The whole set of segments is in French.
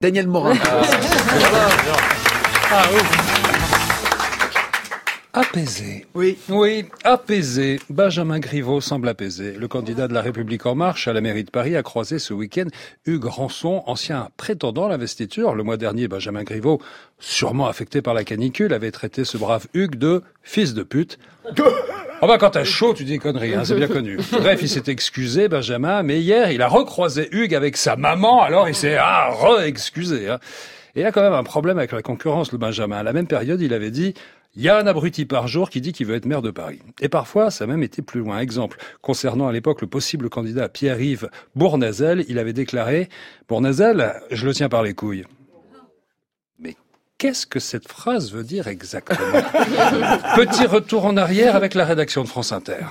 Daniel Morin. Apaisé. Oui, apaisé. Benjamin Griveaux semble apaisé. Le candidat de La République En Marche à la mairie de Paris a croisé ce week-end Hugues Rançon, ancien prétendant à l'investiture. Le mois dernier, Benjamin Griveaux, sûrement affecté par la canicule, avait traité ce brave Hugues de fils de pute. Quand t'as chaud, tu dis conneries, c'est bien connu. Bref, il s'est excusé, Benjamin, mais hier, il a recroisé Hugues avec sa maman, alors il s'est re-excusé. Et il a quand même un problème avec la concurrence, le Benjamin. À la même période, il avait dit: il y a un abruti par jour qui dit qu'il veut être maire de Paris. Et parfois, ça a même été plus loin. Exemple, concernant à l'époque le possible candidat Pierre-Yves Bournazel, il avait déclaré: Bournazel, je le tiens par les couilles. Mais qu'est-ce que cette phrase veut dire exactement? Petit retour en arrière avec la rédaction de France Inter.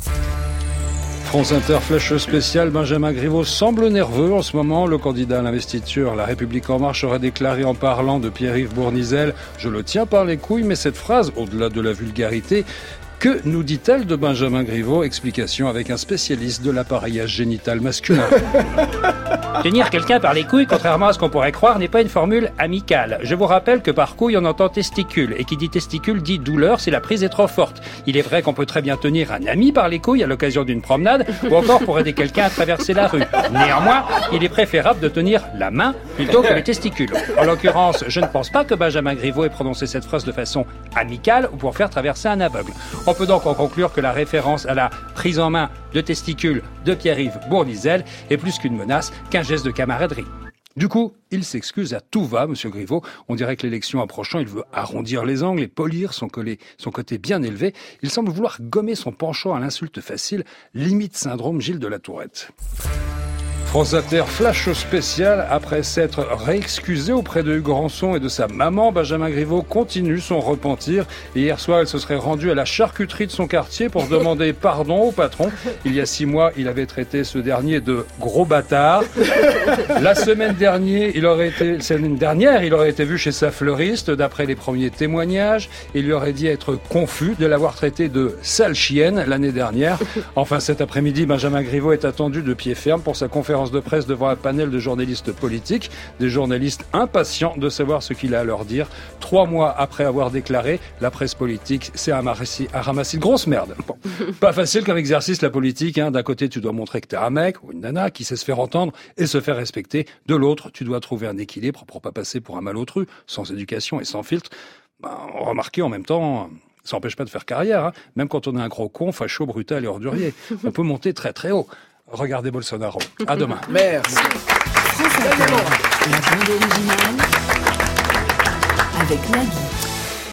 France Inter, flash spécial, Benjamin Griveaux semble nerveux en ce moment. Le candidat à l'investiture, La République En Marche, aurait déclaré en parlant de Pierre-Yves Bournazel: je le tiens par les couilles. Mais cette phrase, au-delà de la vulgarité, que nous dit-elle de Benjamin Griveaux? Explication avec un spécialiste de l'appareillage génital masculin. Tenir quelqu'un par les couilles, contrairement à ce qu'on pourrait croire, n'est pas une formule amicale. Je vous rappelle que par couille, on entend testicule. Et qui dit testicule dit douleur si la prise est trop forte. Il est vrai qu'on peut très bien tenir un ami par les couilles à l'occasion d'une promenade, ou encore pour aider quelqu'un à traverser la rue. Néanmoins, il est préférable de tenir la main plutôt que les testicules. En l'occurrence, je ne pense pas que Benjamin Griveaux ait prononcé cette phrase de façon amicale ou pour faire traverser un aveugle. On peut donc en conclure que la référence à la prise en main de testicules de Pierre-Yves Bournazel est plus qu'une menace qu'un geste de camaraderie. Du coup, il s'excuse à tout va, monsieur Griveaux. On dirait que l'élection approchant, il veut arrondir les angles et polir son côté bien élevé. Il semble vouloir gommer son penchant à l'insulte facile, limite syndrome Gilles de la Tourette. France Inter, flash spécial. Après s'être réexcusé auprès de Hugues Rançon et de sa maman, Benjamin Griveaux continue son repentir. Et hier soir, il se serait rendu à la charcuterie de son quartier pour demander pardon au patron. Il y a 6 mois, il avait traité ce dernier de gros bâtard. La semaine dernière, il aurait été vu chez sa fleuriste, d'après les premiers témoignages. Il lui aurait dit être confus de l'avoir traité de sale chienne l'année dernière. Enfin, cet après-midi, Benjamin Griveaux est attendu de pied ferme pour sa conférence de presse devant un panel de journalistes politiques, des journalistes impatients de savoir ce qu'il a à leur dire. 3 mois après avoir déclaré: la presse politique, c'est un ramassis de grosse merde. Bon. Pas facile comme exercice, la politique. D'un côté, tu dois montrer que t'es un mec ou une nana qui sait se faire entendre et se faire respecter. De l'autre, tu dois trouver un équilibre pour pas passer pour un malotru, sans éducation et sans filtre. Remarquez en même temps, ça n'empêche pas de faire carrière. Même quand on est un gros con, facho, brutal et ordurier. On peut monter très très haut. Regardez Bolsonaro. À demain. merci. France Inter, la bande originale avec Nagui.